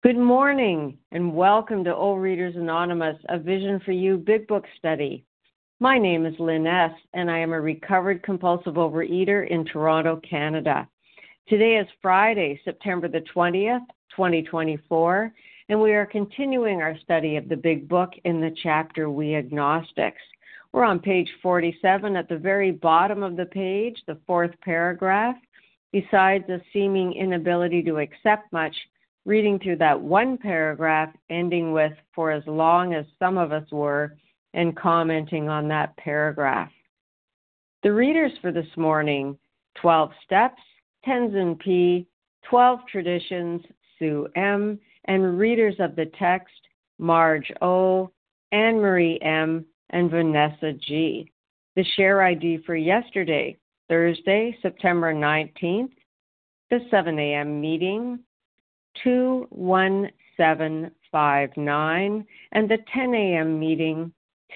Good morning and welcome to Overeaters Anonymous, a Vision for You Big Book study. My name is Lynn S. and I am a recovered compulsive overeater in Toronto, Canada. Today is Friday, September the 20th, 2024, and we are continuing our study of the Big Book in the chapter We Agnostics. We're on page 47 at the very bottom of the page, the fourth paragraph. Besides a seeming inability to accept much, reading through that one paragraph, ending with, for as long as some of us were, and commenting on that paragraph. The readers for this morning, 12 Steps, Tenzin P., 12 Traditions, Sue M., and readers of the text, Marge O., Anne-Marie M., and Vanessa G. The share ID for yesterday, Thursday, September 19th, the 7 a.m. meeting, 21759, and the 10 a.m. meeting,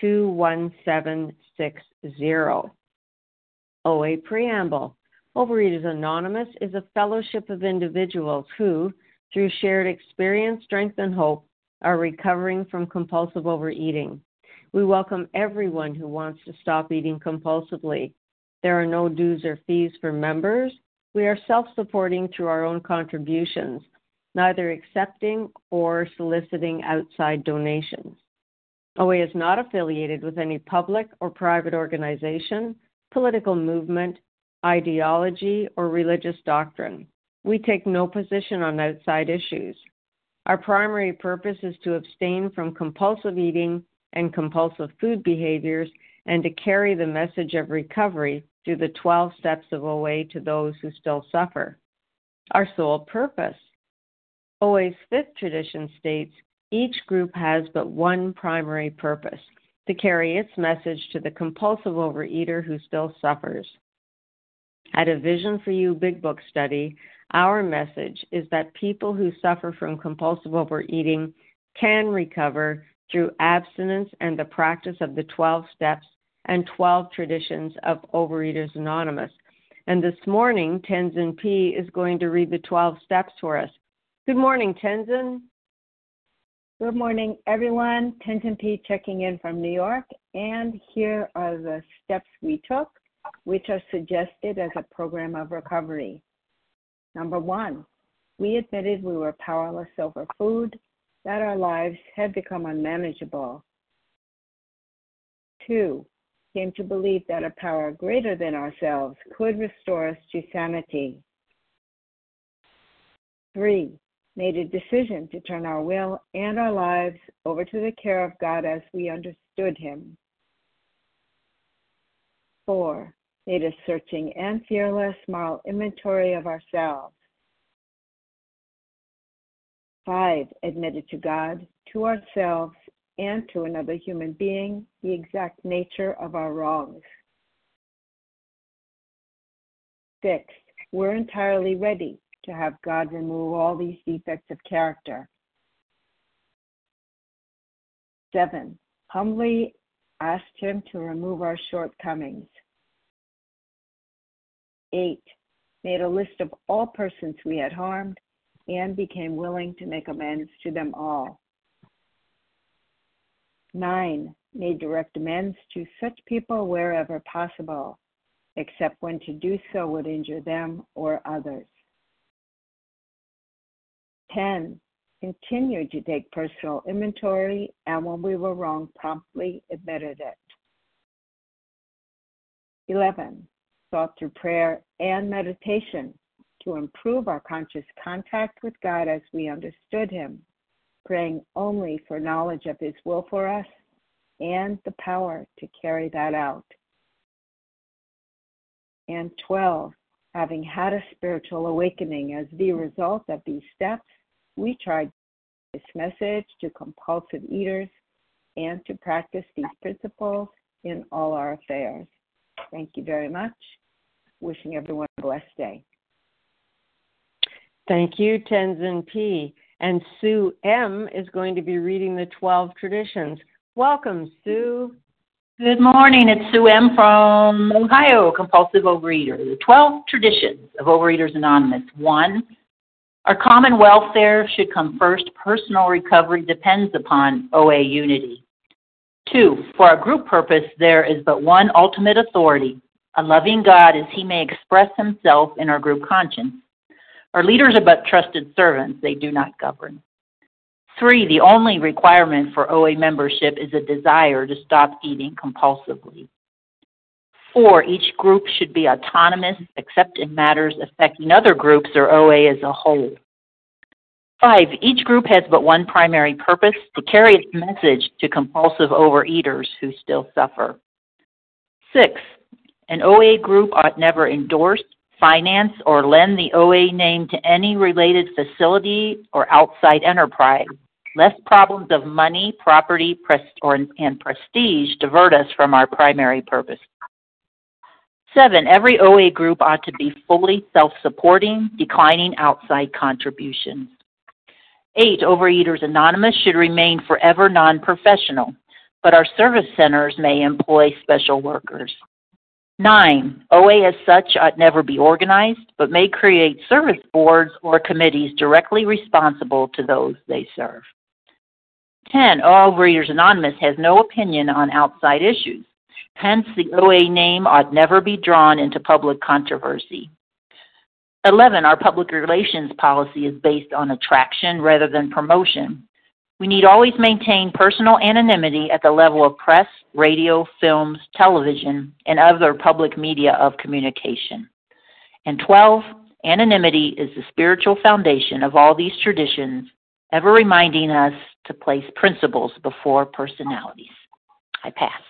21760. OA Preamble. Overeaters Anonymous is a fellowship of individuals who, through shared experience, strength, and hope, are recovering from compulsive overeating. We welcome everyone who wants to stop eating compulsively. There are no dues or fees for members. We are self-supporting through our own contributions, neither accepting or soliciting outside donations. OA is not affiliated with any public or private organization, political movement, ideology, or religious doctrine. We take no position on outside issues. Our primary purpose is to abstain from compulsive eating and compulsive food behaviors and to carry the message of recovery through the 12 steps of OA to those who still suffer. Our sole purpose. OA's fifth tradition states, each group has but one primary purpose, to carry its message to the compulsive overeater who still suffers. At a Vision for You Big Book study, our message is that people who suffer from compulsive overeating can recover through abstinence and the practice of the 12 steps and 12 traditions of Overeaters Anonymous. And this morning, Tenzin P. is going to read the 12 steps for us. Good morning, Tenzin. Good morning, everyone. Tenzin P. checking in from New York, and here are the steps we took, which are suggested as a program of recovery. Number 1, we admitted we were powerless over food, that our lives had become unmanageable. 2, came to believe that a power greater than ourselves could restore us to sanity. 3, made a decision to turn our will and our lives over to the care of God as we understood Him. 4, made a searching and fearless moral inventory of ourselves. 5, admitted to God, to ourselves, and to another human being the exact nature of our wrongs. 6, we're entirely ready to have God remove all these defects of character. 7, humbly asked Him to remove our shortcomings. 8, made a list of all persons we had harmed and became willing to make amends to them all. 9, made direct amends to such people wherever possible, except when to do so would injure them or others. 10, continued to take personal inventory, and when we were wrong, promptly admitted it. 11, sought through prayer and meditation to improve our conscious contact with God as we understood Him, praying only for knowledge of His will for us and the power to carry that out. And 12, having had a spiritual awakening as the result of these steps, we tried this message to compulsive eaters and to practice these principles in all our affairs. Thank you very much. Wishing everyone a blessed day. Thank you, Tenzin P. And Sue M. is going to be reading the 12 traditions. Welcome, Sue. Good morning. It's Sue M. from Ohio, compulsive overeater. The 12 traditions of Overeaters Anonymous. 1, Our common welfare should come first. Personal recovery depends upon OA unity. 2, for our group purpose, there is but one ultimate authority, a loving God as he may express himself in our group conscience. Our leaders are but trusted servants, they do not govern. 3, the only requirement for OA membership is a desire to stop eating compulsively. 4, each group should be autonomous except in matters affecting other groups or OA as a whole. 5, each group has but one primary purpose, to carry its message to compulsive overeaters who still suffer. 6, an OA group ought never endorse, finance, or lend the OA name to any related facility or outside enterprise, lest problems of money, property, and prestige divert us from our primary purpose. 7, every OA group ought to be fully self-supporting, declining outside contributions. 8, Overeaters Anonymous should remain forever non-professional, but our service centers may employ special workers. 9, OA as such ought never be organized, but may create service boards or committees directly responsible to those they serve. 10, Overeaters Anonymous has no opinion on outside issues. Hence, the OA name ought never be drawn into public controversy. 11, our public relations policy is based on attraction rather than promotion. We need always maintain personal anonymity at the level of press, radio, films, television, and other public media of communication. And 12, anonymity is the spiritual foundation of all these traditions, ever reminding us to place principles before personalities. I pass.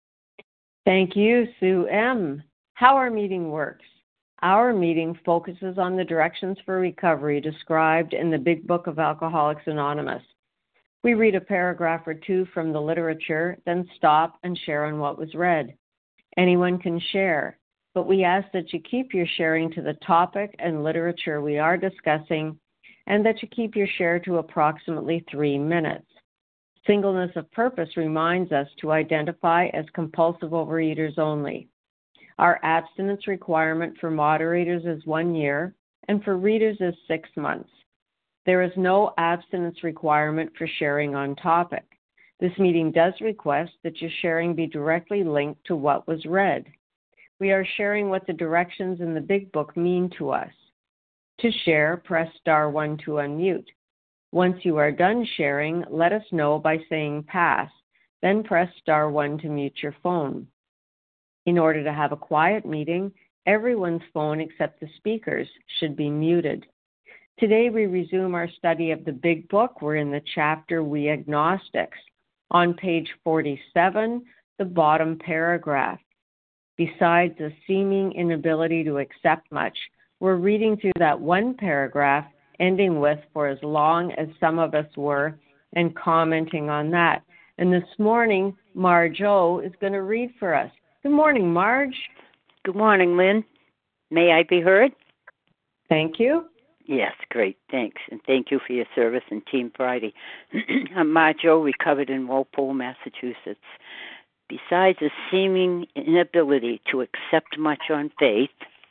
Thank you, Sue M. How our meeting works. Our meeting focuses on the directions for recovery described in the Big Book of Alcoholics Anonymous. We read a paragraph or two from the literature, then stop and share on what was read. Anyone can share, but we ask that you keep your sharing to the topic and literature we are discussing, and that you keep your share to approximately 3 minutes. Singleness of purpose reminds us to identify as compulsive overeaters only. Our abstinence requirement for moderators is 1 year, and for readers is 6 months. There is no abstinence requirement for sharing on topic. This meeting does request that your sharing be directly linked to what was read. We are sharing what the directions in the Big Book mean to us. To share, press *1 to unmute. Once you are done sharing, let us know by saying pass, then press *1 to mute your phone. In order to have a quiet meeting, everyone's phone except the speaker's should be muted. Today we resume our study of the Big Book. We're in the chapter We Agnostics. On page 47, the bottom paragraph. Besides a seeming inability to accept much, we're reading through that one paragraph, ending with for as long as some of us were, and commenting on that. And this morning, Marge O is going to read for us. Good morning, Marge. Good morning, Lynn. May I be heard? Thank you. Yes, great, thanks. And thank you for your service in Team Friday. I'm Marge O, recovered in Walpole, Massachusetts. Besides a seeming inability to accept much on faith,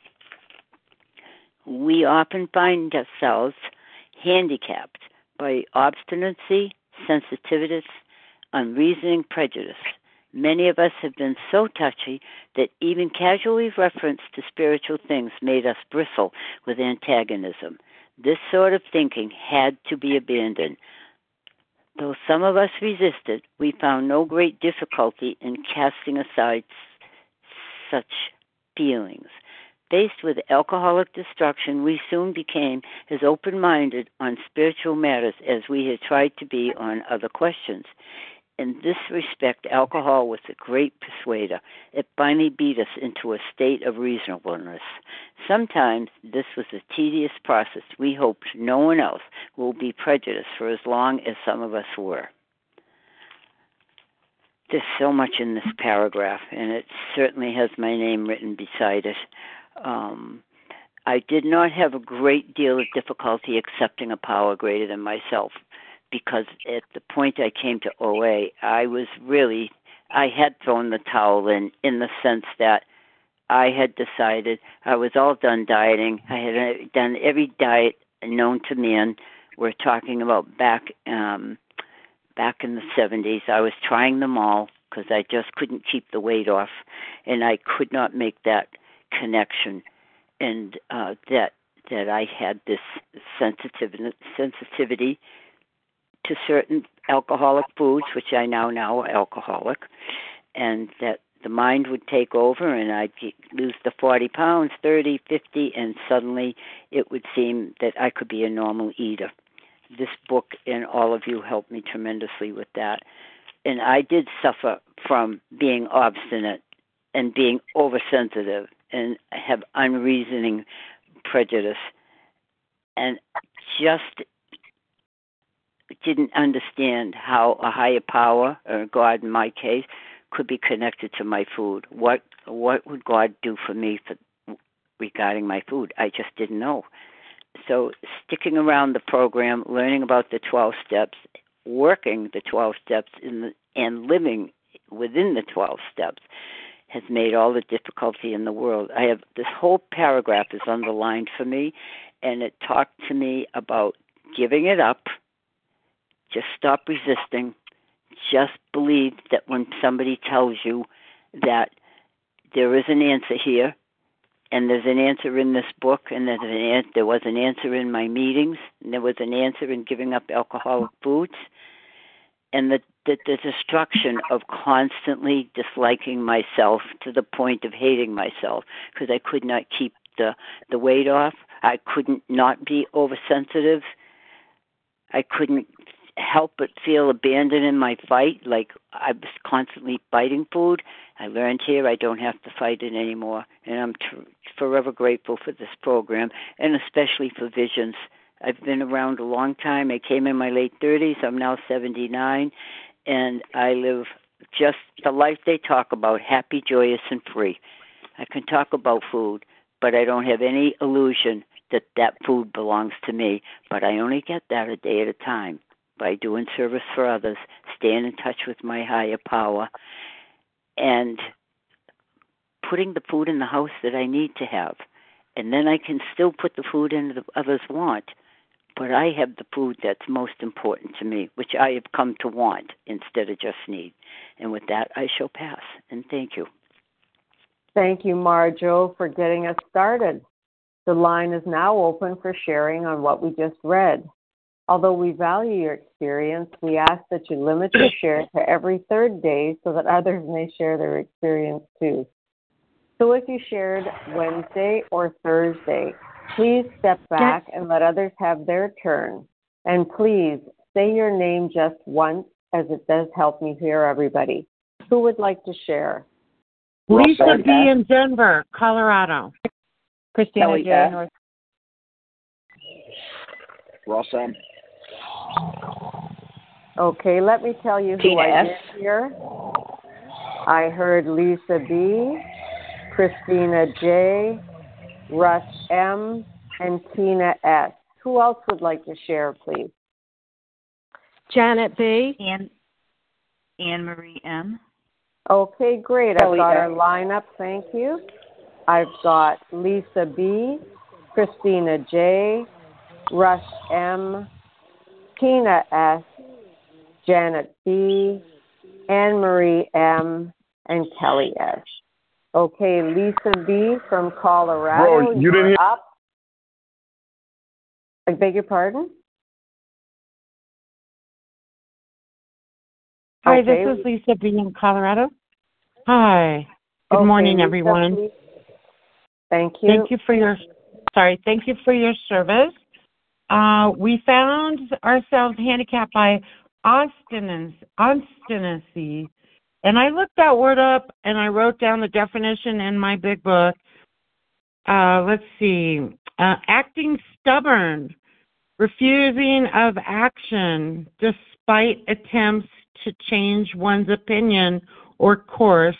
we often find ourselves handicapped by obstinacy, sensitivities, unreasoning prejudice. Many of us have been so touchy that even casually reference to spiritual things made us bristle with antagonism. This sort of thinking had to be abandoned. Though some of us resisted, we found no great difficulty in casting aside such feelings. Faced with alcoholic destruction, we soon became as open-minded on spiritual matters as we had tried to be on other questions. In this respect, alcohol was a great persuader. It finally beat us into a state of reasonableness. Sometimes this was a tedious process. We hoped no one else will be prejudiced for as long as some of us were. There's so much in this paragraph, and it certainly has my name written beside it. I did not have a great deal of difficulty accepting a power greater than myself, because at the point I came to OA, I had thrown the towel in the sense that I had decided I was all done dieting. I had done every diet known to man. We're talking about back in the 70s. I was trying them all because I just couldn't keep the weight off, and I could not make that connection, and that I had this sensitivity to certain alcoholic foods, which I now know are alcoholic, and that the mind would take over and I'd lose the 40 pounds, 30, 50, and suddenly it would seem that I could be a normal eater. This book and all of you helped me tremendously with that. And I did suffer from being obstinate and being oversensitive and have unreasoning prejudice, and just didn't understand how a higher power, or God in my case, could be connected to my food. What would God do for me regarding my food? I just didn't know. So sticking around the program, learning about the 12 steps, working the 12 steps and living within the 12 steps has made all the difficulty in the world. I have this whole paragraph is underlined for me, and it talked to me about giving it up, just stop resisting, just believe that when somebody tells you that there is an answer here, and there's an answer in this book, and there was an answer in my meetings, and there was an answer in giving up alcoholic foods, and the destruction of constantly disliking myself to the point of hating myself because I could not keep the weight off. I couldn't not be oversensitive. I couldn't help but feel abandoned in my fight, like I was constantly fighting food. I learned here I don't have to fight it anymore, and I'm forever grateful for this program, and especially for Visions. I've been around a long time. I came in my late 30s. I'm now 79, and I live just the life they talk about, happy, joyous, and free. I can talk about food, but I don't have any illusion that food belongs to me, but I only get that a day at a time by doing service for others, staying in touch with my higher power, and putting the food in the house that I need to have. And then I can still put the food in that others want, but I have the food that's most important to me, which I have come to want instead of just need. And with that, I shall pass. And thank you. Thank you, Marjo, for getting us started. The line is now open for sharing on what we just read. Although we value your experience, we ask that you limit your share to every third day so that others may share their experience too. So if you shared Wednesday or Thursday, please step back and let others have their turn. And please say your name just once, as it does help me hear everybody. Who would like to share? Lisa B. in Denver, Colorado. Christina J. North. Ross M. Okay, let me tell you who I did hear. I heard Lisa B., Christina J., Russ M., and Tina S. Who else would like to share, please? Janet B. Anne Marie M. Okay, great. I've got our lineup. Thank you. I've got Lisa B., Christina J., Russ M., Tina S., Janet B., Anne Marie M., and Kelly S. Okay, Lisa B. from Colorado. Bro, you didn't hear? Up. I beg your pardon? Hi, okay. This is Lisa B. in Colorado. Hi. Good morning, Lisa, everyone. please. Thank you. Thank you for your service. We found ourselves handicapped by obstinacy. And I looked that word up and I wrote down the definition in my big book. Let's see. Acting stubborn, refusing of action despite attempts to change one's opinion or course.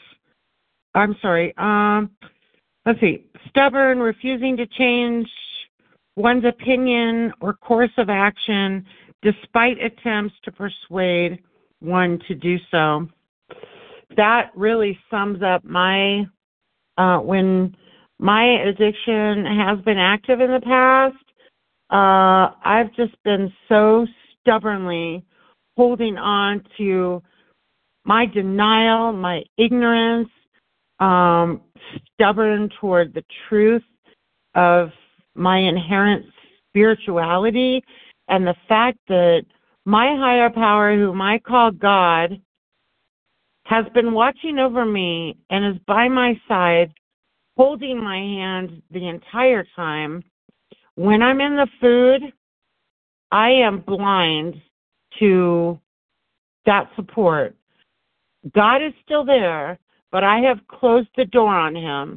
Let's see. Stubborn, refusing to change one's opinion or course of action despite attempts to persuade one to do so. That really sums up my, when my addiction has been active in the past, I've just been so stubbornly holding on to my denial, my ignorance, stubborn toward the truth of my inherent spirituality and the fact that my higher power, whom I call God, has been watching over me and is by my side, holding my hand the entire time. When I'm in the food, I am blind to that support. God is still there, but I have closed the door on him.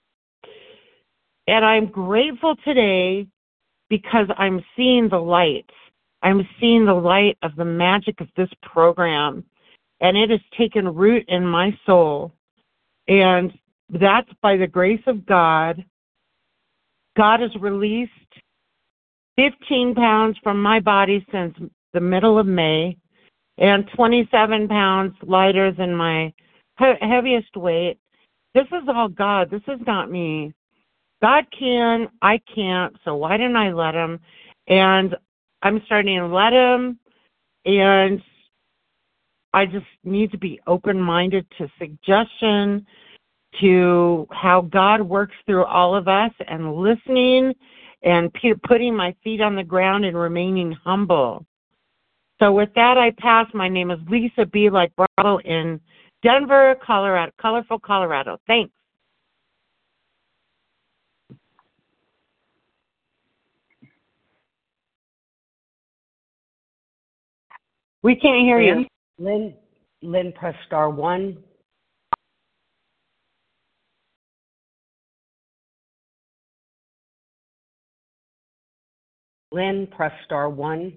And I'm grateful today because I'm seeing the light. I'm seeing the light of the magic of this program. And it has taken root in my soul. And that's by the grace of God. God has released 15 pounds from my body since the middle of May, and 27 pounds lighter than my heaviest weight. This is all God. This is not me. God can, I can't, so why didn't I let him? And I'm starting to let him, and I just need to be open-minded to suggestion, to how God works through all of us, and listening and putting my feet on the ground and remaining humble. So with that, I pass. My name is Lisa B. like Bravo in Denver, Colorado, colorful Colorado. Thanks. We can't hear you. Lynn, press star 1. Lynn, press star 1.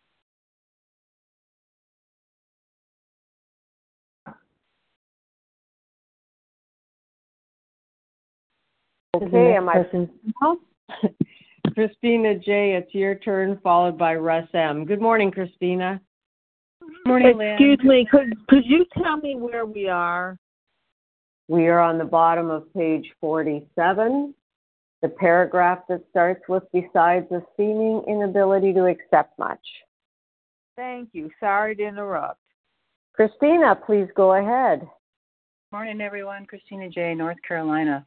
Okay, am I? Christina J., it's your turn, followed by Russ M. Good morning, Christina. Good morning, Lynn. Excuse me, could you tell me where we are? We are on the bottom of page 47, the paragraph that starts with, besides a seeming inability to accept much. Thank you. Sorry to interrupt. Christina, please go ahead. Morning, everyone. Christina J., North Carolina.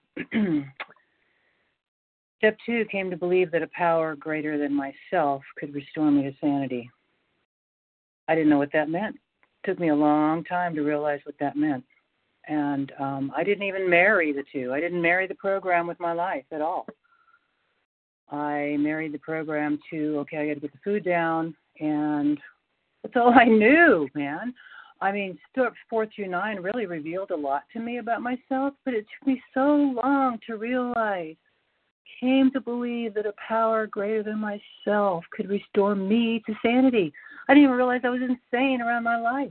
Step 2 came to believe that a power greater than myself could restore me to sanity. I didn't know what that meant. It took me a long time to realize what that meant. And I didn't even marry the two. I didn't marry the program with my life at all. I married the program to, okay, I got to get the food down, and that's all I knew, man. I mean, steps 4 through 9 really revealed a lot to me about myself, but it took me so long to realize, came to believe that a power greater than myself could restore me to sanity. I didn't even realize I was insane around my life.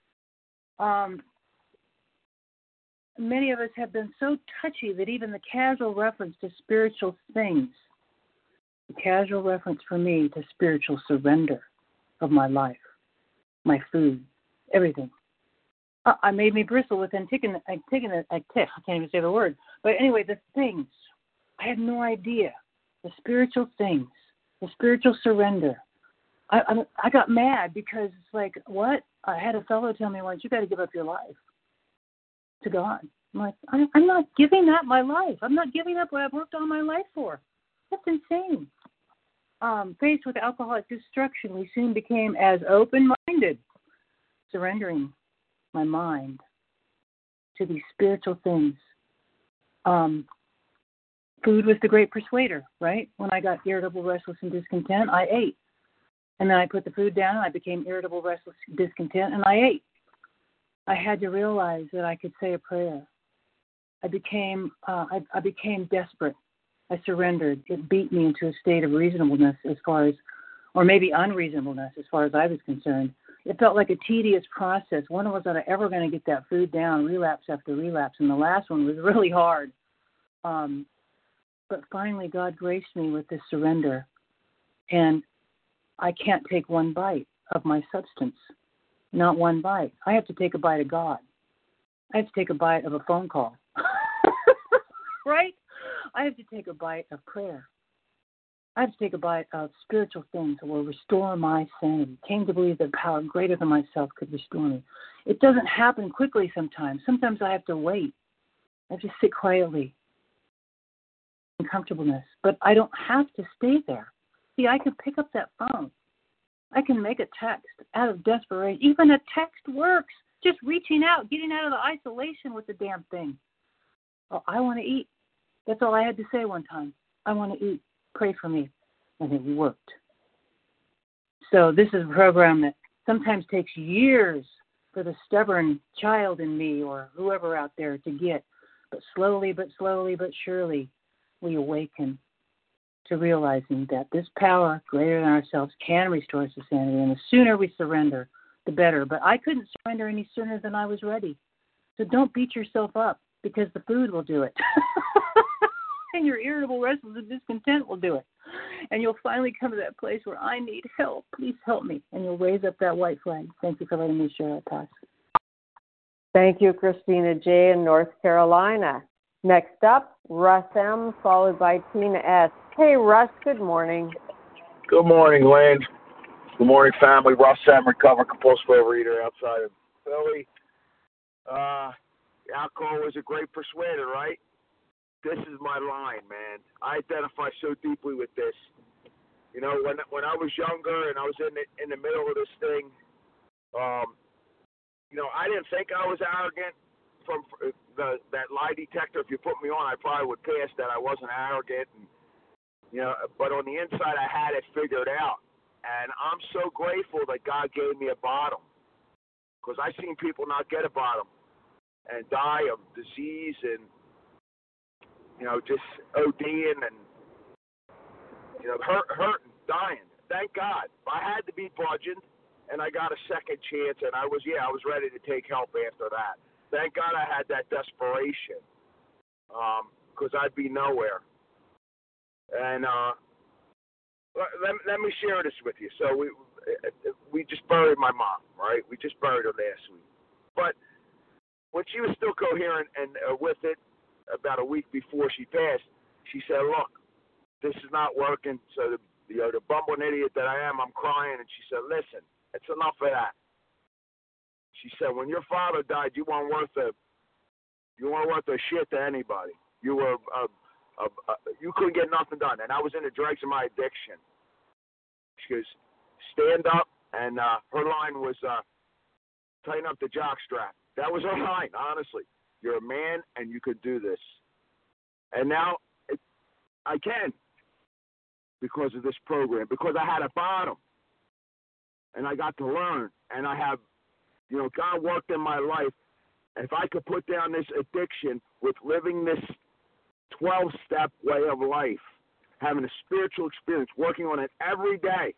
Many of us have been so touchy that even the casual reference to spiritual things, the casual reference for me to spiritual surrender of my life, my food, everything, I made me bristle with Antigone. I can't even say the word. But anyway, the things, I had no idea. The spiritual things, the spiritual surrender. I got mad because it's like, what? I had a fellow tell me once, you got to give up your life to God. I'm like, I'm not giving up my life. I'm not giving up what I've worked all my life for. That's insane. Faced with alcoholic destruction, we soon became as open-minded, surrendering my mind to these spiritual things. Food was the great persuader, right? When I got irritable, restless, and discontent, I ate. And then I put the food down, and I became irritable, restless, discontent, and I ate. I had to realize that I could say a prayer. I became desperate. I surrendered. It beat me into a state of reasonableness as far as, or maybe unreasonableness as far as I was concerned. It felt like a tedious process. When was I ever going to get that food down, relapse after relapse? And the last one was really hard. But finally, God graced me with this surrender. And I can't take one bite of my substance. Not one bite. I have to take a bite of God. I have to take a bite of a phone call. Right? I have to take a bite of prayer. I have to take a bite of spiritual things that will restore my sanity. Came to believe that power greater than myself could restore me. It doesn't happen quickly sometimes. Sometimes I have to wait. I have to sit quietly in comfortableness. But I don't have to stay there. See, I can pick up that phone. I can make a text out of desperation. Even a text works. Just reaching out, getting out of the isolation with the damn thing. Oh, I want to eat. That's all I had to say one time. I want to eat. Pray for me. And it worked. So this is a program that sometimes takes years for the stubborn child in me or whoever out there to get. But slowly, but surely, we awaken to realizing that this power greater than ourselves can restore us to sanity. And the sooner we surrender, the better. But I couldn't surrender any sooner than I was ready. So don't beat yourself up because the food will do it. And your irritable, restless, and discontent will do it. And you'll finally come to that place where I need help. Please help me. And you'll raise up that white flag. Thank you for letting me share. I pass. Thank you, Christina J. in North Carolina. Next up, Russ M., followed by Tina S. Hey, Russ, good morning. Good morning, Lynn. Good morning, family. Russ M., recovered compulsive overeater outside of Philly. Alcohol was a great persuader, right? This is my line, man. I identify so deeply with this. You know, when I was younger and I was in the middle of this thing, you know, I didn't think I was arrogant. From that lie detector, if you put me on, I probably would pass that I wasn't arrogant. And, you know, but on the inside, I had it figured out. And I'm so grateful that God gave me a bottom, because I've seen people not get a bottom and die of disease and, you know, just ODing and, you know, hurting, dying. Thank God. I had to be bludgeoned, and I got a second chance, and I was ready to take help after that. Thank God I had that desperation, because I'd be nowhere. And let me share this with you. So we just buried my mom, right? We just buried her last week. But when she was still coherent and with it, about a week before she passed, she said, "Look, this is not working." So the bumbling idiot that I am, I'm crying, and she said, "Listen, it's enough of that." She said, "When your father died, you weren't worth a shit to anybody. You were you couldn't get nothing done." And I was in the dregs of my addiction. She goes, "Stand up," and her line was, "Tighten up the jock strap." That was her line, honestly. You're a man, and you could do this. And now I can, because of this program, because I had a bottom, and I got to learn, and I have, you know, God worked in my life. If I could put down this addiction with living this 12-step way of life, having a spiritual experience, working on it every day.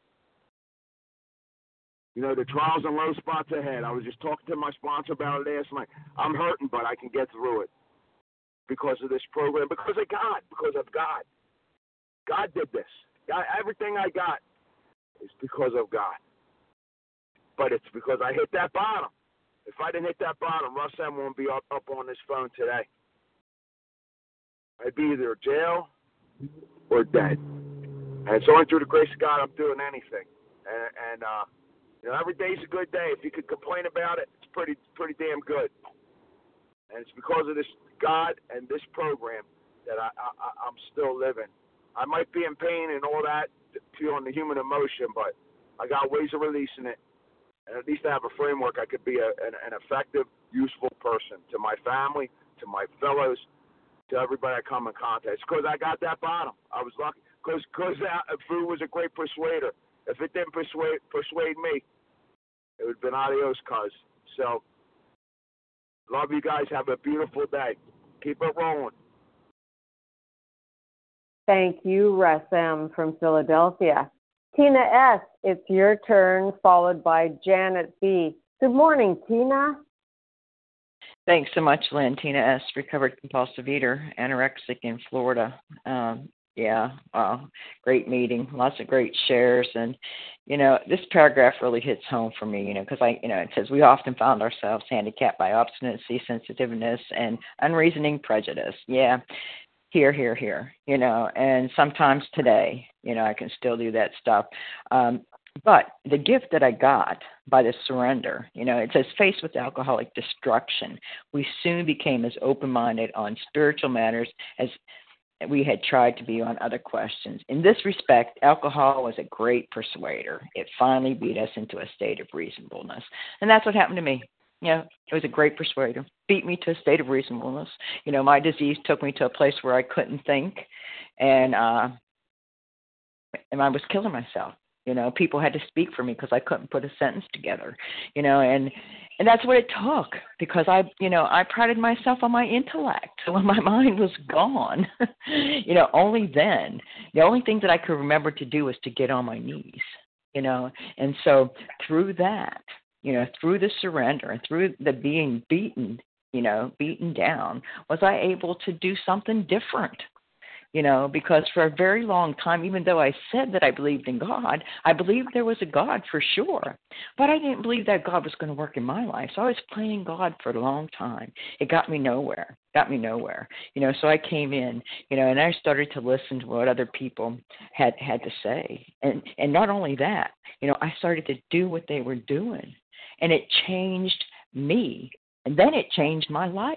You know, the trials and low spots ahead. I was just talking to my sponsor about it last night. I'm hurting, but I can get through it because of this program, because of God, because of God. God did this. God, everything I got is because of God. But it's because I hit that bottom. If I didn't hit that bottom, Russ M. won't be up on this phone today. I'd be either jail or dead. And it's only through the grace of God I'm doing anything. And you know, every day's a good day. If you could complain about it, it's pretty damn good. And it's because of this God and this program that I'm still living. I might be in pain and all that, feeling the human emotion, but I got ways of releasing it. And at least I have a framework. I could be an effective, useful person to my family, to my fellows, to everybody I come in contact. It's because I got that bottom. I was lucky. Because food was a great persuader. If it didn't persuade me, it would have been adios, cuz. So, love you guys. Have a beautiful day. Keep it rolling. Thank you, Russ M. from Philadelphia. Tina S., it's your turn, followed by Janet B. Good morning, Tina. Thanks so much, Lynn. Tina S., recovered compulsive eater, anorexic in Florida. Great meeting, lots of great shares. And, you know, this paragraph really hits home for me, because it says we often found ourselves handicapped by obstinacy, sensitiveness, and unreasoning prejudice. Yeah. here, and sometimes today, I can still do that stuff. But the gift that I got by the surrender, it says, faced with alcoholic destruction, we soon became as open-minded on spiritual matters as we had tried to be on other questions. In this respect, alcohol was a great persuader. It finally beat us into a state of reasonableness. And that's what happened to me. It was a great persuader. Beat me to a state of reasonableness. My disease took me to a place where I couldn't think, and I was killing myself. People had to speak for me because I couldn't put a sentence together. And that's what it took, because I prided myself on my intellect. So when my mind was gone, only then, the only thing that I could remember to do was to get on my knees. And so through that, through the surrender and through the being beaten down, was I able to do something different. Because for a very long time, even though I said that I believed in God, I believed there was a God for sure. But I didn't believe that God was going to work in my life. So I was playing God for a long time. It got me nowhere. So I came in, and I started to listen to what other people had to say. And not only that, I started to do what they were doing. And it changed me. And then it changed my life.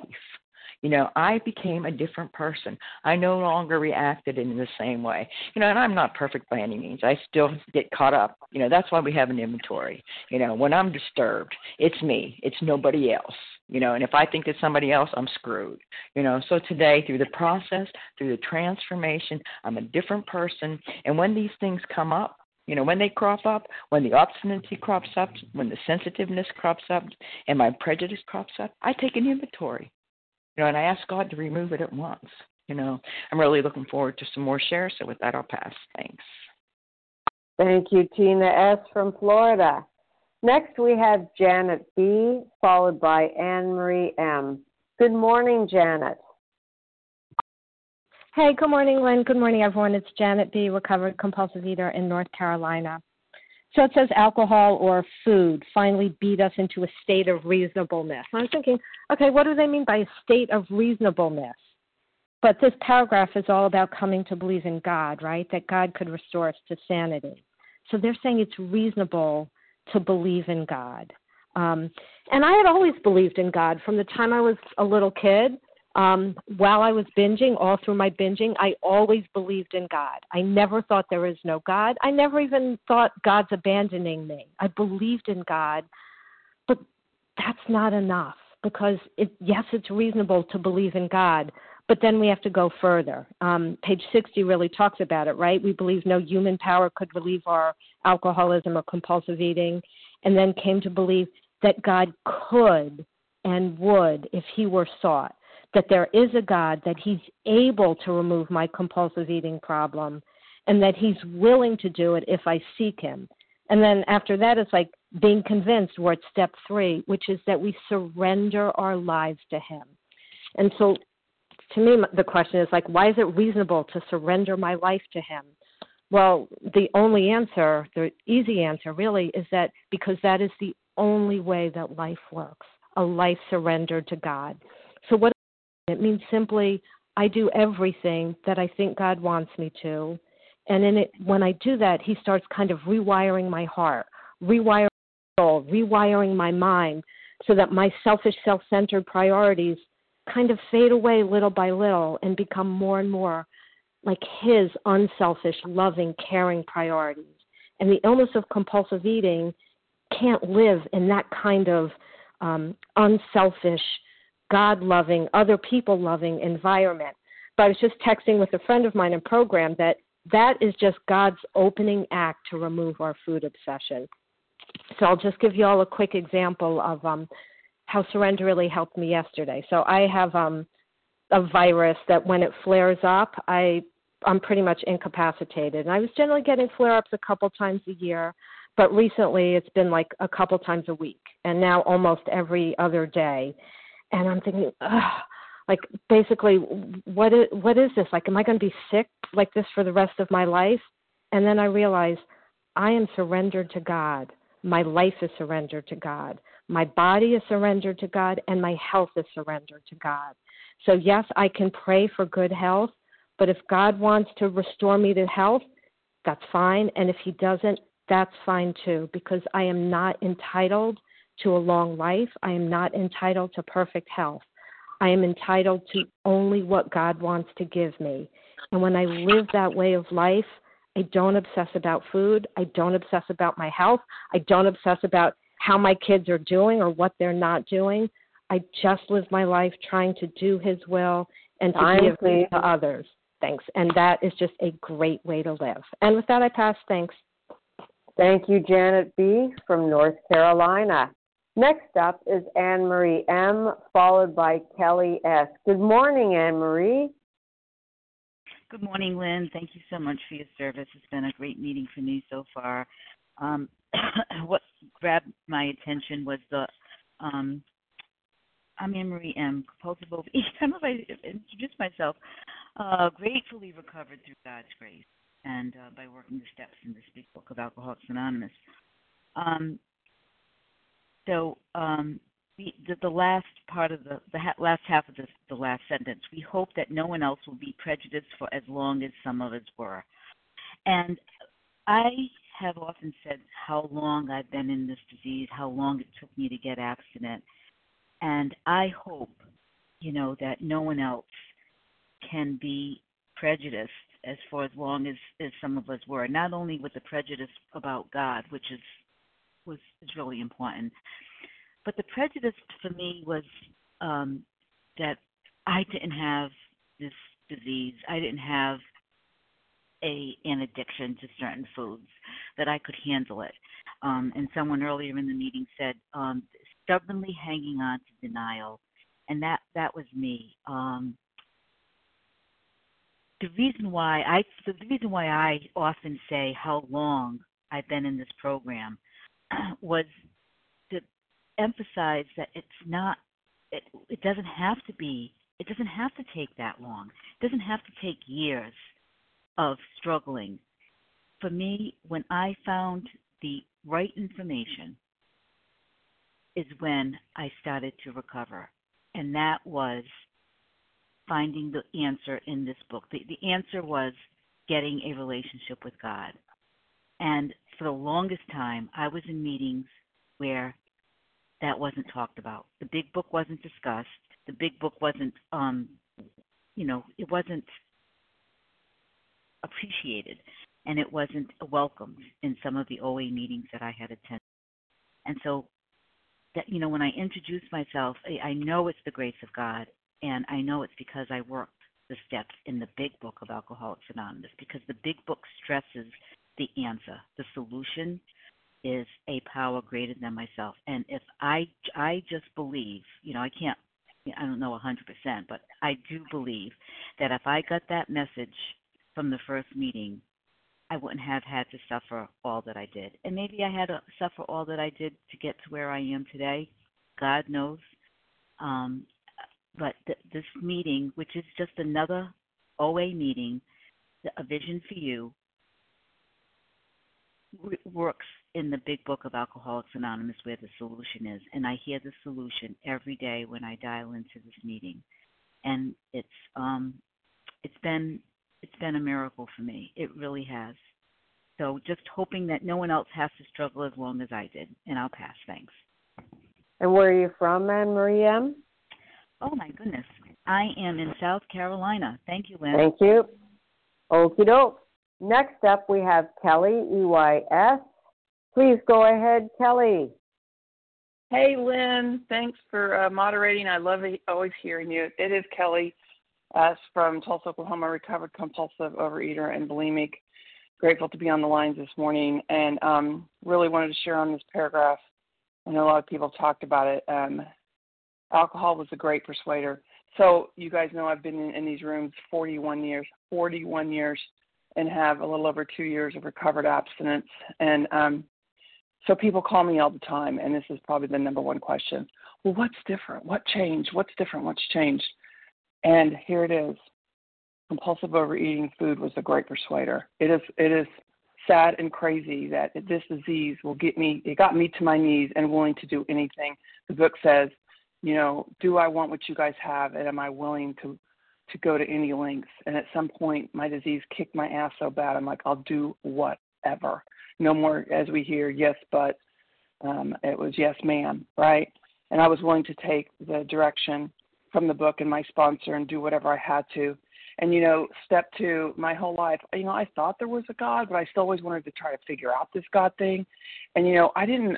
I became a different person. I no longer reacted in the same way. And I'm not perfect by any means. I still get caught up. That's why we have an inventory. When I'm disturbed, it's me. It's nobody else. And if I think it's somebody else, I'm screwed. So today, through the process, through the transformation, I'm a different person. And when these things come up, when they crop up, when the obstinacy crops up, when the sensitiveness crops up, and my prejudice crops up, I take an inventory. And I ask God to remove it at once. I'm really looking forward to some more shares. So with that, I'll pass. Thanks. Thank you, Tina S. from Florida. Next, we have Janet B., followed by Anne Marie M. Good morning, Janet. Hey, good morning, Lynn. Good morning, everyone. It's Janet B., recovered compulsive eater in North Carolina. So it says alcohol or food finally beat us into a state of reasonableness. I was thinking, okay, what do they mean by a state of reasonableness? But this paragraph is all about coming to believe in God, right? That God could restore us to sanity. So they're saying it's reasonable to believe in God. And I had always believed in God from the time I was a little kid. While I was binging, all through my binging, I always believed in God. I never thought there is no God. I never even thought God's abandoning me. I believed in God, but that's not enough, because yes, it's reasonable to believe in God, but then we have to go further. Page 60 really talks about it, right? We believe no human power could relieve our alcoholism or compulsive eating, and then came to believe that God could and would if he were sought. That there is a God, that he's able to remove my compulsive eating problem, and that he's willing to do it if I seek him. And then after that, it's like being convinced. We're at step 3, which is that we surrender our lives to him. And so to me, the question is like, why is it reasonable to surrender my life to him? Well, the only answer, the easy answer really, is that because that is the only way that life works, a life surrendered to God. So what it means simply, I do everything that I think God wants me to. And in it, when I do that, he starts kind of rewiring my heart, rewiring my soul, rewiring my mind, so that my selfish, self-centered priorities kind of fade away little by little and become more and more like his unselfish, loving, caring priorities. And the illness of compulsive eating can't live in that kind of unselfish, God-loving, other people-loving environment. But I was just texting with a friend of mine in program that is just God's opening act to remove our food obsession. So I'll just give you all a quick example of how surrender really helped me yesterday. So I have a virus that when it flares up, I'm pretty much incapacitated. And I was generally getting flare-ups a couple times a year, but recently it's been like a couple times a week, and now almost every other day. And I'm thinking, like, basically, what is this? Like, am I going to be sick like this for the rest of my life? And then I realized I am surrendered to God. My life is surrendered to God. My body is surrendered to God, and my health is surrendered to God. So, yes, I can pray for good health, But if God wants to restore me to health, that's fine. And if he doesn't, that's fine too, because I am not entitled to a long life. I am not entitled to perfect health. I am entitled to only what God wants to give me. And when I live that way of life, I don't obsess about food. I don't obsess about my health. I don't obsess about how my kids are doing or what they're not doing. I just live my life trying to do his will and to give to others. Thanks. And that is just a great way to live. And with that, I pass. Thanks. Thank you, Janet B. from North Carolina. Next up is Anne Marie M., followed by Kelly S. Good morning, Anne Marie. Good morning, Lynn. Thank you so much for your service. It's been a great meeting for me so far. What grabbed my attention was I'm Anne Marie M., compulsive overeating. Each time I introduce myself, gratefully recovered through God's grace and by working the steps in this big book of Alcoholics Anonymous. The last part of the last half of the last sentence, we hope that no one else will be prejudiced for as long as some of us were. And I have often said how long I've been in this disease, how long it took me to get abstinent. And I hope, that no one else can be prejudiced as far as long as some of us were, not only with the prejudice about God, which is really important, but the prejudice for me was that I didn't have this disease. I didn't have an addiction to certain foods, that I could handle it. And someone earlier in the meeting said, stubbornly hanging on to denial, and that was me. The reason why I often say how long I've been in this program was to emphasize that it doesn't have to take that long. It doesn't have to take years of struggling. For me, when I found the right information is when I started to recover. And that was finding the answer in this book. The answer was getting a relationship with God. And for the longest time, I was in meetings where that wasn't talked about. The big book wasn't discussed. The big book wasn't, it wasn't appreciated, and it wasn't welcomed in some of the OA meetings that I had attended. And so, that when I introduce myself, I know it's the grace of God, and I know it's because I worked the steps in the big book of Alcoholics Anonymous, because the big book stresses the answer. The solution is a power greater than myself. And if I just believe, I don't know 100%, but I do believe that if I got that message from the first meeting, I wouldn't have had to suffer all that I did. And maybe I had to suffer all that I did to get to where I am today. God knows. But this meeting, which is just another OA meeting, A Vision for You, works in the big book of Alcoholics Anonymous where the solution is. And I hear the solution every day when I dial into this meeting. And it's been a miracle for me. It really has. So just hoping that no one else has to struggle as long as I did. And I'll pass. Thanks. And where are you from, Anne Marie M.? Oh, my goodness. I am in South Carolina. Thank you, Lynn. Thank you. Okie doke. Next up, we have Kelly, EYS. Please go ahead, Kelly. Hey, Lynn. Thanks for moderating. I love always hearing you. It is Kelly from Tulsa, Oklahoma, recovered compulsive overeater and bulimic. Grateful to be on the lines this morning, and really wanted to share on this paragraph. I know a lot of people talked about it. Alcohol was a great persuader. So you guys know I've been in these rooms 41 years, and have a little over 2 years of recovered abstinence. And so people call me all the time, and this is probably the number one question. Well, what's different? What changed? What's different? What's changed? And here it is. Compulsive overeating food was a great persuader. It is sad and crazy that this disease it got me to my knees and willing to do anything. The book says, do I want what you guys have, and am I willing to to go to any lengths. And at some point, my disease kicked my ass so bad, I'm like, I'll do whatever. No more, as we hear, yes, but. It was yes, ma'am, right? And I was willing to take the direction from the book and my sponsor and do whatever I had to. And, step 2, my whole life, I thought there was a God, but I still always wanted to try to figure out this God thing. And, I didn't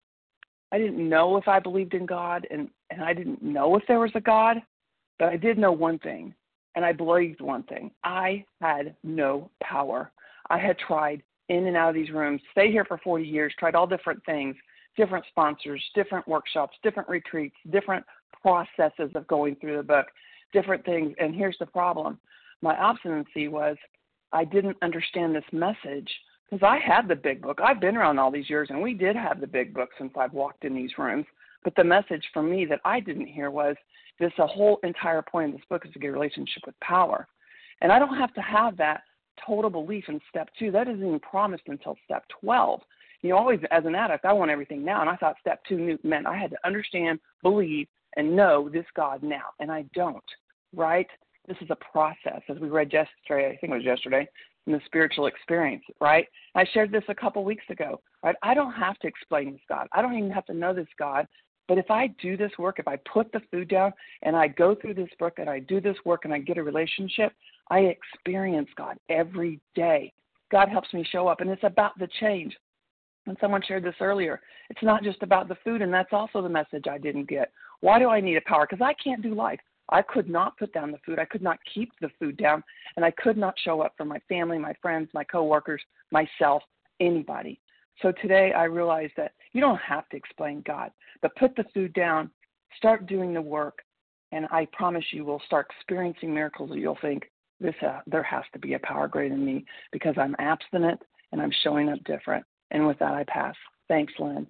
know if I believed in God, and I didn't know if there was a God, but I did know one thing, and I believed one thing. I had no power. I had tried in and out of these rooms, stay here for 40 years, tried all different things, different sponsors, different workshops, different retreats, different processes of going through the book, different things. And here's the problem. My obstinacy was I didn't understand this message because I had the big book. I've been around all these years, and we did have the big book since I've walked in these rooms. But the message for me that I didn't hear was this: the whole entire point of this book is to get a relationship with power. And I don't have to have that total belief in step 2. That isn't even promised until step 12. Always as an addict, I want everything now. And I thought step 2 meant I had to understand, believe, and know this God now. And I don't, right? This is a process, as we read yesterday, I think it was yesterday, in the spiritual experience, right? I shared this a couple weeks ago, right? I don't have to explain this God. I don't even have to know this God. But if I do this work, if I put the food down and I go through this book and I do this work and I get a relationship, I experience God every day. God helps me show up, and it's about the change. And someone shared this earlier. It's not just about the food, and that's also the message I didn't get. Why do I need a power? Because I can't do life. I could not put down the food. I could not keep the food down, and I could not show up for my family, my friends, my coworkers, myself, anybody. So today I realized that you don't have to explain God, but put the food down, start doing the work, and I promise you will start experiencing miracles that you'll think, there has to be a power greater than me because I'm abstinent and I'm showing up different. And with that, I pass. Thanks, Lynn.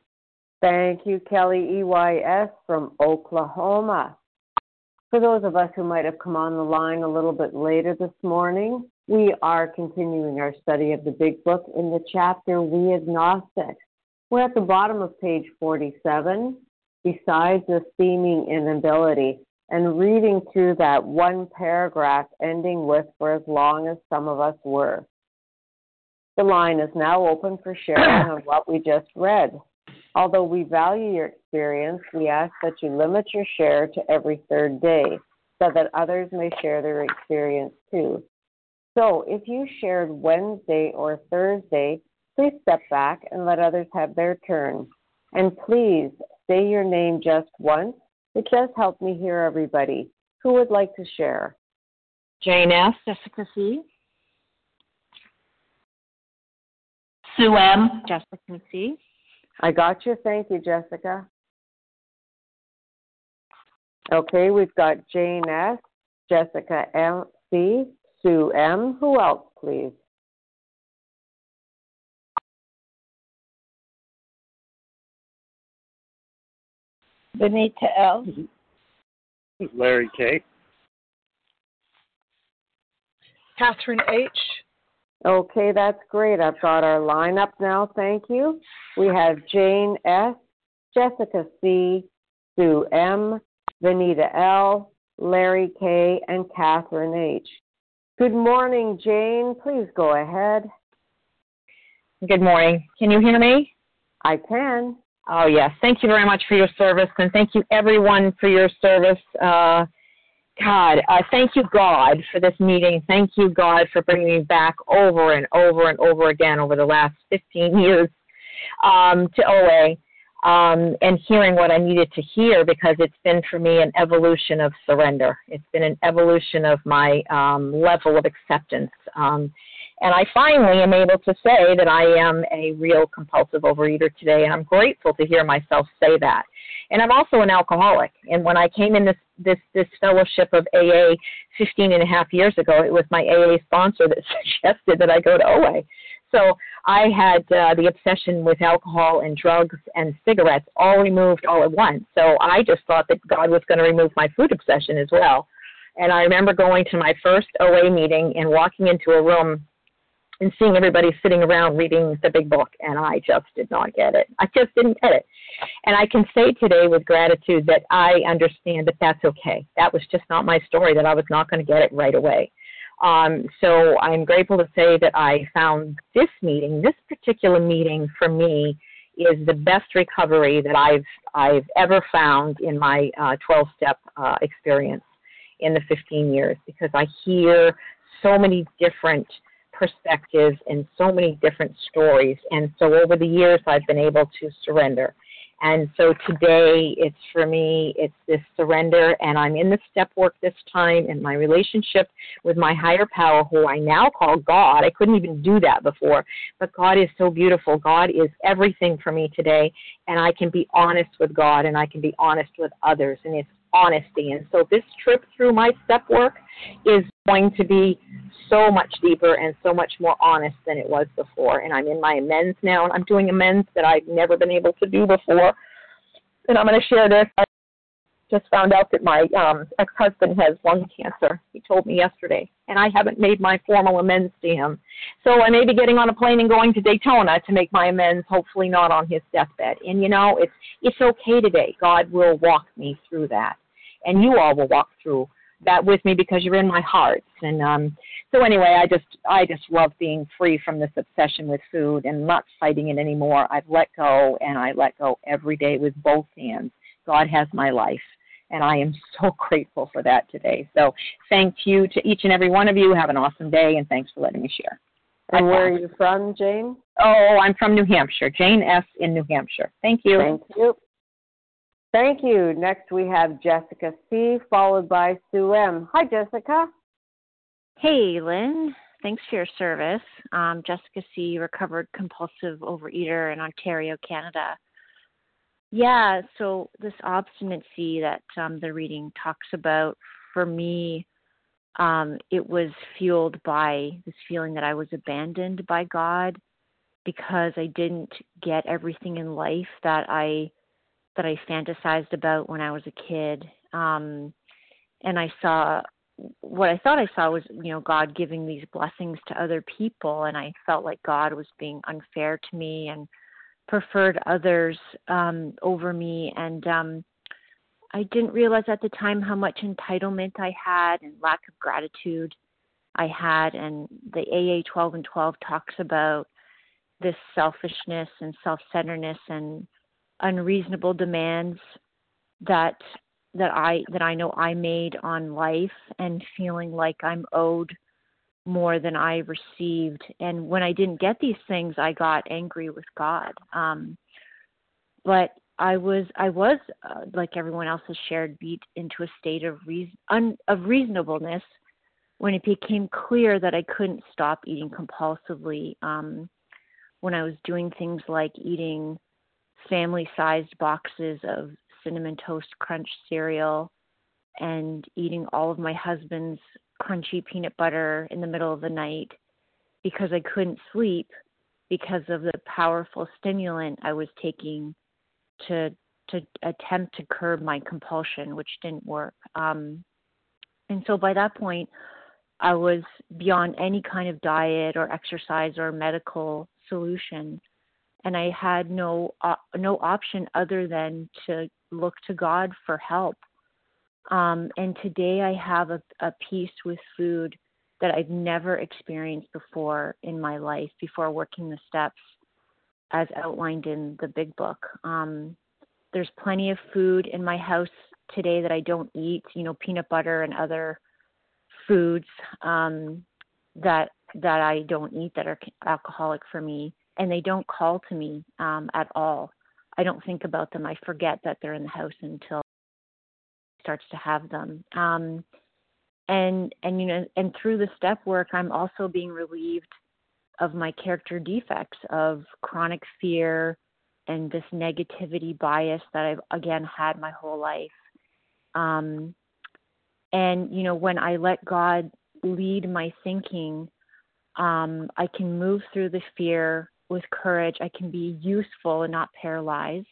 Thank you, Kelly EYS from Oklahoma. For those of us who might have come on the line a little bit later this morning, we are continuing our study of the Big Book in the chapter We Agnostics. We're at the bottom of page 47, besides esteeming inability, and reading through that one paragraph ending with, for as long as some of us were. The line is now open for sharing on what we just read. Although we value your experience, we ask that you limit your share to every third day so that others may share their experience too. So if you shared Wednesday or Thursday, please step back and let others have their turn. And please say your name just once. It does help me hear everybody. Who would like to share? Jane S., Jessica C., Sue M., Jessica C. I got you. Thank you, Jessica. Okay, we've got Jane S., Jessica M. C., Sue M. Who else, please? Benita L. Larry K. Catherine H. Okay, that's great. I've got our lineup now. Thank you. We have Jane S., Jessica C., Sue M., Benita L., Larry K., and Catherine H. Good morning, Jane. Please go ahead. Good morning. Can you hear me? I can. Oh, yes. Thank you very much for your service, and thank you, everyone, for your service. Thank you, God, for this meeting. Thank you, God, for bringing me back over and over and over again over the last 15 years to OA and hearing what I needed to hear, because it's been, for me, an evolution of surrender. It's been an evolution of my level of acceptance. And I finally am able to say that I am a real compulsive overeater today, and I'm grateful to hear myself say that. And I'm also an alcoholic. And when I came in this fellowship of AA 15 and a half years ago, it was my AA sponsor that suggested that I go to OA. So I had the obsession with alcohol and drugs and cigarettes all removed all at once. So I just thought that God was going to remove my food obsession as well. And I remember going to my first OA meeting and walking into a room and seeing everybody sitting around reading the big book, and I just did not get it. I just didn't get it. And I can say today with gratitude that I understand that that's okay. That was just not my story, that I was not going to get it right away. So I'm grateful to say that I found this particular meeting for me is the best recovery that I've ever found in my 12-step experience in the 15 years, because I hear so many different perspectives and so many different stories. And so over the years, I've been able to surrender. And so today, it's for me, it's this surrender, and I'm in the step work this time in my relationship with my higher power, who I now call God. I couldn't even do that before, but God is so beautiful. God is everything for me today, and I can be honest with God, and I can be honest with others, and it's honesty. And so this trip through my step work is going to be so much deeper and so much more honest than it was before. And I'm in my amends now, and I'm doing amends that I've never been able to do before. And I'm going to share this. I just found out that my ex-husband has lung cancer. He told me yesterday, and I haven't made my formal amends to him. So I may be getting on a plane and going to Daytona to make my amends, hopefully not on his deathbed. And, you know, it's okay today. God will walk me through that. And you all will walk through that with me because you're in my heart. And so anyway, I just love being free from this obsession with food and not fighting it anymore. I've let go, and I let go every day with both hands. God has my life, and I am so grateful for that today. So thank you to each and every one of you. Have an awesome day, and thanks for letting me share. And where are you from, Jane? Oh, I'm from New Hampshire. Jane S. in New Hampshire. Thank you. Thank you. Thank you. Next we have Jessica C., followed by Sue M. Hi, Jessica. Hey, Lynn. Thanks for your service. Jessica C., recovered compulsive overeater in Ontario, Canada. Yeah, so this obstinacy that the reading talks about, for me, it was fueled by this feeling that I was abandoned by God because I didn't get everything in life that I fantasized about when I was a kid. And I saw, what I thought I saw was, you know, God giving these blessings to other people, and I felt like God was being unfair to me and preferred others over me. And I didn't realize at the time how much entitlement I had and lack of gratitude I had. And the AA 12 and 12 talks about this selfishness and self-centeredness and unreasonable demands that I know I made on life, and feeling like I'm owed more than I received. And when I didn't get these things, I got angry with God. But I was like everyone else has shared, beat into a state of reasonableness when it became clear that I couldn't stop eating compulsively. When I was doing things like eating family-sized boxes of Cinnamon Toast Crunch cereal and eating all of my husband's crunchy peanut butter in the middle of the night because I couldn't sleep because of the powerful stimulant I was taking to attempt to curb my compulsion, which didn't work. And so by that point, I was beyond any kind of diet or exercise or medical solution. And I had no option other than to look to God for help. And today I have a peace with food that I've never experienced before in my life, before working the steps as outlined in the big book. There's plenty of food in my house today that I don't eat, you know, peanut butter and other foods that I don't eat that are alcoholic for me. And they don't call to me at all. I don't think about them. I forget that they're in the house until it starts to have them. And you know, and through the step work, I'm also being relieved of my character defects of chronic fear and this negativity bias that I've again had my whole life. And you know, when I let God lead my thinking, I can move through the fear with courage. I can be useful and not paralyzed.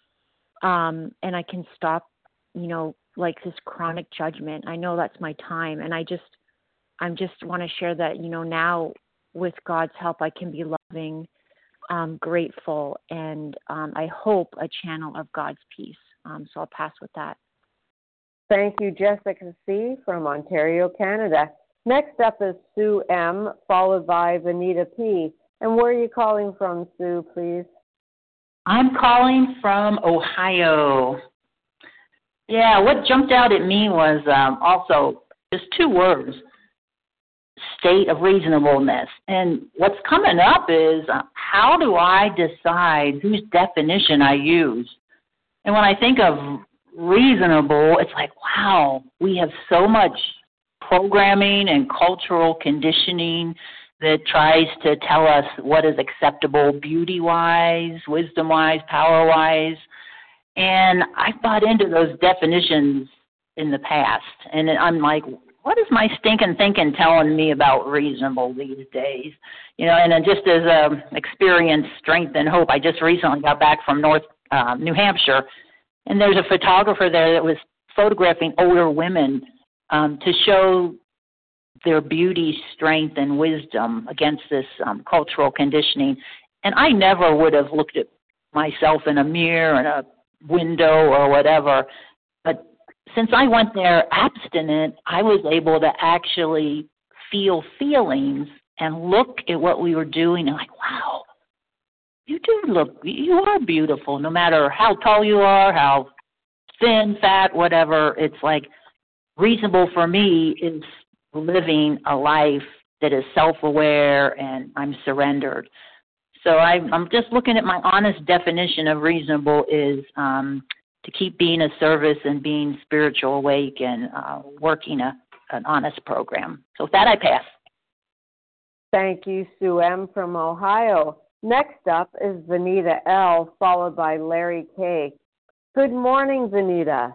And I can stop, you know, like this chronic judgment. I know that's my time. And I just want to share that, you know, now with God's help, I can be loving. grateful, and I hope a channel of God's peace. So I'll pass with that. Thank you, Jessica C. from Ontario, Canada. Next up is Sue M., followed by Vanita P. And where are you calling from, Sue, please? I'm calling from Ohio. Yeah, what jumped out at me was also just two words, state of reasonableness. And what's coming up is how do I decide whose definition I use? And when I think of reasonable, it's like, wow, we have so much programming and cultural conditioning that tries to tell us what is acceptable beauty-wise, wisdom-wise, power-wise. And I bought into those definitions in the past. And I'm like, what is my stinking thinking telling me about reasonable these days? You know, and just as experience, strength, and hope, I just recently got back from New Hampshire, and there's a photographer there that was photographing older women to show their beauty, strength, and wisdom against this cultural conditioning. And I never would have looked at myself in a mirror, in a window, or whatever. But since I went there abstinent, I was able to actually feel feelings and look at what we were doing and like, wow, you are beautiful, no matter how tall you are, how thin, fat, whatever. It's like reasonable for me is living a life that is self-aware and I'm surrendered. So I'm just looking at my honest definition of reasonable is to keep being a service and being spiritual awake and working an honest program. So with that, I pass. Thank you, Sue M. from Ohio. Next up is Vanita L., followed by Larry K. Good morning, Vanita.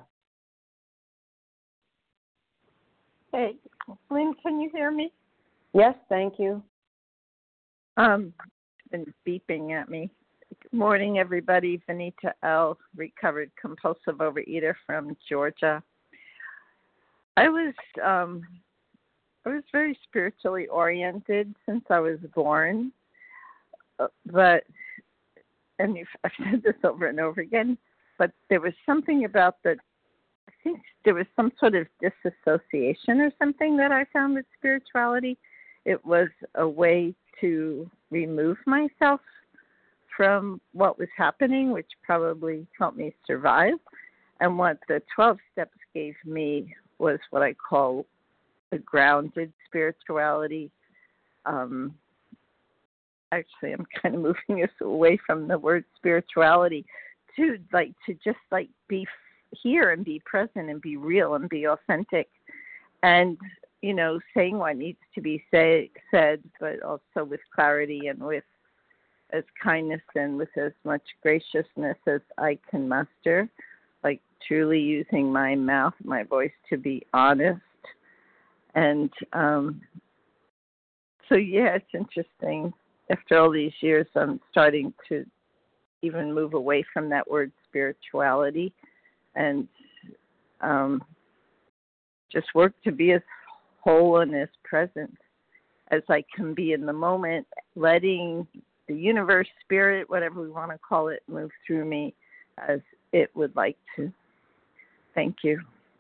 Hey, Lynn, can you hear me? Yes, thank you. It's been beeping at me. Good morning, everybody. Vanita L., recovered compulsive overeater from Georgia. I was very spiritually oriented since I was born, but, and I've said this over and over again, but there was something about I think there was some sort of disassociation or something that I found with spirituality. It was a way to remove myself from what was happening, which probably helped me survive. And what the 12 steps gave me was what I call a grounded spirituality. Actually, I'm kind of moving us away from the word spirituality to just be here and be present and be real and be authentic, and saying what needs to be said, but also with clarity and with as kindness and with as much graciousness as I can muster, like truly using my mouth, my voice to be honest. And so yeah, it's interesting. After all these years, I'm starting to even move away from that word spirituality and just work to be as whole and as present as I can be in the moment, letting the universe, spirit, whatever we want to call it, move through me as it would like to. Thank you.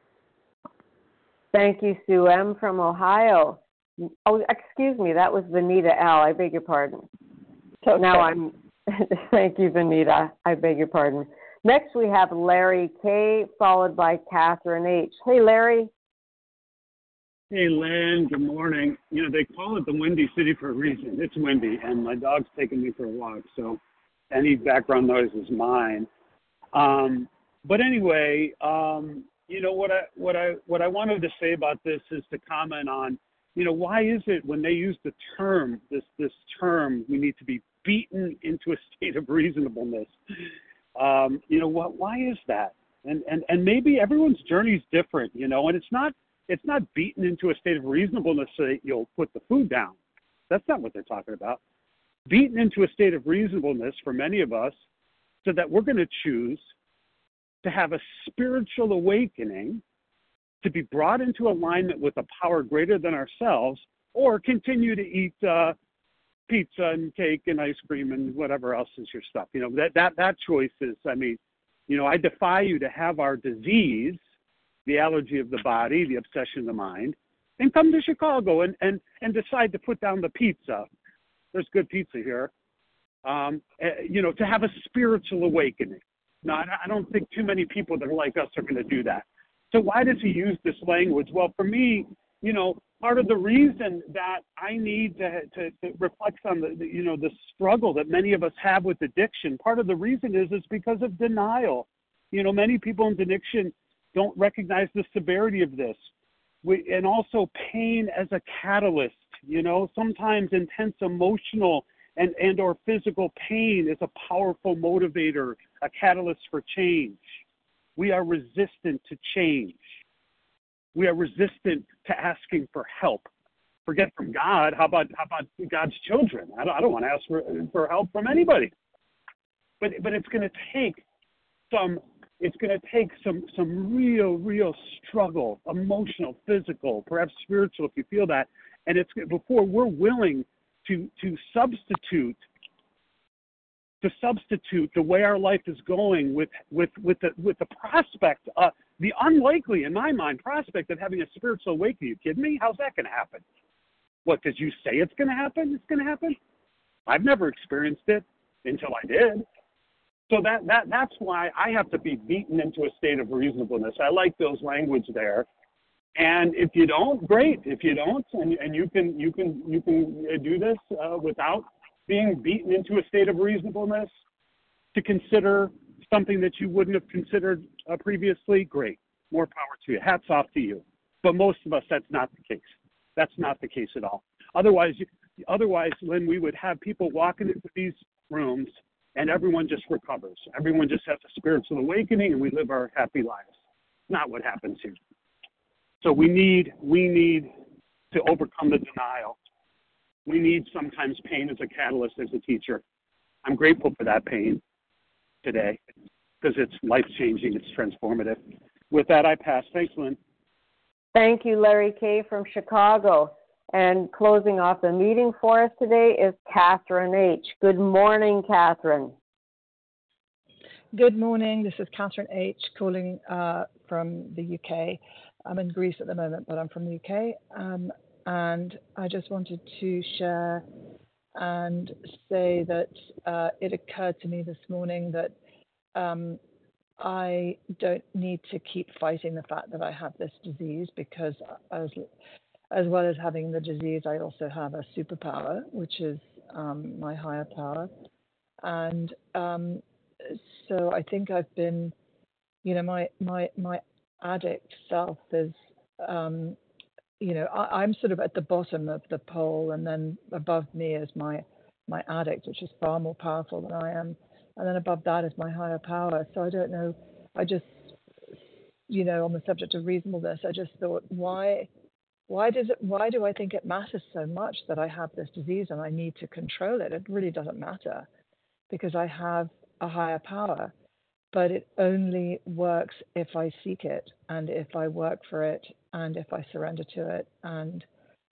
Thank you, Sue M. from Ohio. Oh, excuse me, that was Vanita L. I beg your pardon. So now thank you, Vanita. I beg your pardon. Next we have Larry K., followed by Catherine H. Hey, Larry. Hey, Lynn, good morning. They call it the Windy City for a reason. It's windy, and my dog's taking me for a walk, so any background noise is mine. But anyway, what I wanted to say about this is to comment on, why is it when they use the term, this term, we need to be beaten into a state of reasonableness? Why is that? And maybe everyone's journey is different, and it's not beaten into a state of reasonableness so that you'll put the food down. That's not what they're talking about. Beaten into a state of reasonableness for many of us so that we're going to choose to have a spiritual awakening, to be brought into alignment with a power greater than ourselves, or continue to eat pizza and cake and ice cream and whatever else is your stuff. That choice is, I defy you to have our disease, the allergy of the body, the obsession of the mind, and come to Chicago and decide to put down the pizza. There's good pizza here. To have a spiritual awakening. No, I don't think too many people that are like us are going to do that. So why does he use this language? Well, for me, part of the reason that I need to reflect on the struggle that many of us have with addiction, part of the reason is because of denial. Many people in addiction don't recognize the severity of this. And also pain as a catalyst. Sometimes intense emotional and or physical pain is a powerful motivator, a catalyst for change. We are resistant to change. We are resistant to asking for help. Forget from God. How about God's children? I don't want to ask for help from anybody. But it's going to take some real struggle, emotional, physical, perhaps spiritual, if you feel that. And it's before we're willing to substitute the way our life is going with the prospect, the unlikely, in my mind, prospect of having a spiritual awakening. You kidding me? How's that going to happen? What, because you say it's going to happen? It's going to happen? I've never experienced it until I did. So that's why I have to be beaten into a state of reasonableness. I like those language there. And if you don't, great. If you don't, and you can do this without being beaten into a state of reasonableness to consider something that you wouldn't have considered previously, great. More power to you. Hats off to you. But most of us, that's not the case. That's not the case at all. Otherwise, Lynn, we would have people walking into these rooms and everyone just recovers. Everyone just has a spiritual awakening and we live our happy lives. Not what happens here. So we need to overcome the denial. We need sometimes pain as a catalyst, as a teacher. I'm grateful for that pain today because it's life-changing, it's transformative. With that, I pass. Thanks, Lynn. Thank you, Larry K. from Chicago. And closing off the meeting for us today is Catherine H. Good morning, Catherine. Good morning. This is Catherine H. calling from the UK. I'm in Greece at the moment, but I'm from the UK. And I just wanted to share and say that it occurred to me this morning that I don't need to keep fighting the fact that I have this disease, because as well as having the disease, I also have a superpower, which is my higher power. And so I think I've been, my addict self is, I'm sort of at the bottom of the pole, and then above me is my addict, which is far more powerful than I am. And then above that is my higher power. So I don't know. I just, on the subject of reasonableness, I just thought, why do I think it matters so much that I have this disease and I need to control it? It really doesn't matter, because I have a higher power, but it only works if I seek it and if I work for it and if I surrender to it. And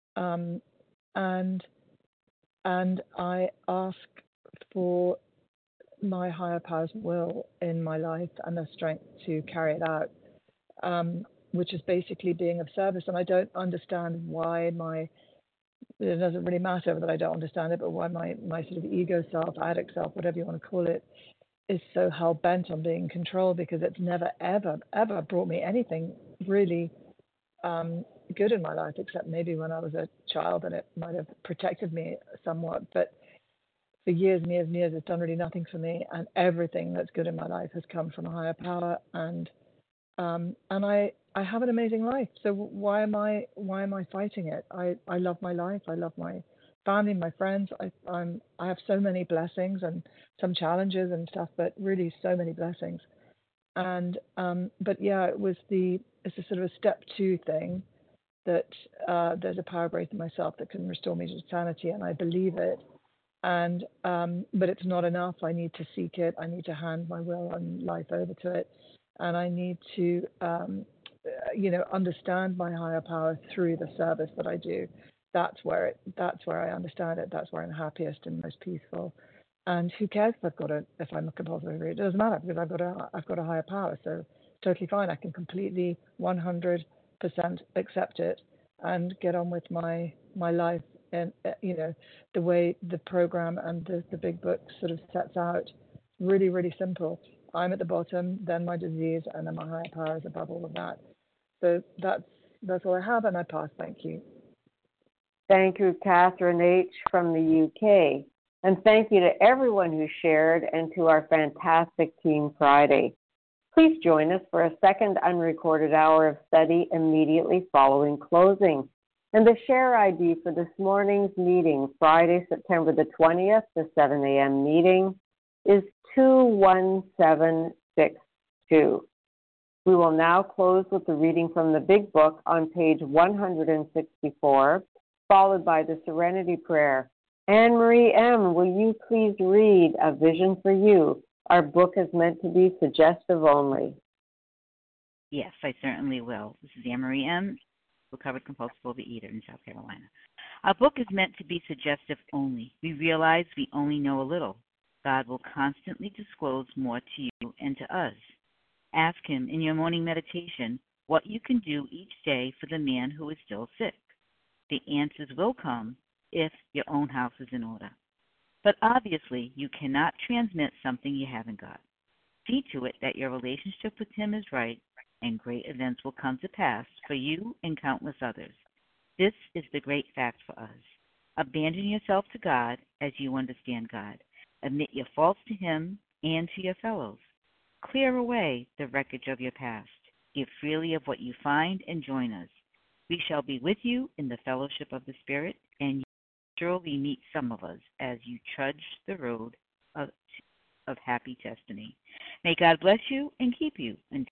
I ask for my higher power's will in my life and the strength to carry it out, which is basically being of service. And I don't understand why it doesn't really matter that I don't understand it, but why my sort of ego self, addict self, whatever you want to call it, is so hell-bent on being in control, because it's never, ever, ever brought me anything really good in my life, except maybe when I was a child, and it might have protected me somewhat. But for years and years and years, it's done really nothing for me, and everything that's good in my life has come from a higher power. And I have an amazing life. So why am I fighting it? I love my life. I love my family, my friends. I have so many blessings and some challenges and stuff, but really so many blessings. And but yeah, it's a sort of a step 2 thing, that there's a power greater than myself that can restore me to sanity, and I believe it. And but it's not enough. I need to seek it. I need to hand my will and life over to it, and I need to understand my higher power through the service that I do. that's where I understand it. That's where I'm happiest and most peaceful. And who cares if I'm a compulsive overeater? It doesn't matter because I've got a higher power, so it's totally fine. I can completely 100% accept it and get on with my life. And the way the program and the big book sort of sets out, really, really simple. I'm at the bottom, then my disease, and then my higher power is above all of that. So that's all I have, and I pass. Thank you. Thank you, Catherine H. from the UK. And thank you to everyone who shared and to our fantastic Team Friday. Please join us for a second unrecorded hour of study immediately following closing. And the share ID for this morning's meeting, Friday, September the 20th, the 7 a.m. meeting, is 21762. We will now close with the reading from the Big Book on page 164, followed by the Serenity Prayer. Anne-Marie M., will you please read A Vision for You? Our book is meant to be suggestive only. Yes, I certainly will. This is Anne-Marie M., recovered compulsive overeater in South Carolina. Our book is meant to be suggestive only. We realize we only know a little. God will constantly disclose more to you and to us. Ask Him in your morning meditation what you can do each day for the man who is still sick. The answers will come if your own house is in order. But obviously, you cannot transmit something you haven't got. See to it that your relationship with Him is right, and great events will come to pass for you and countless others. This is the great fact for us. Abandon yourself to God as you understand God. Admit your faults to Him and to your fellows. Clear away the wreckage of your past. Give freely of what you find and join us. We shall be with you in the fellowship of the Spirit, and you surely meet some of us as you trudge the road of happy destiny. May God bless you and keep you until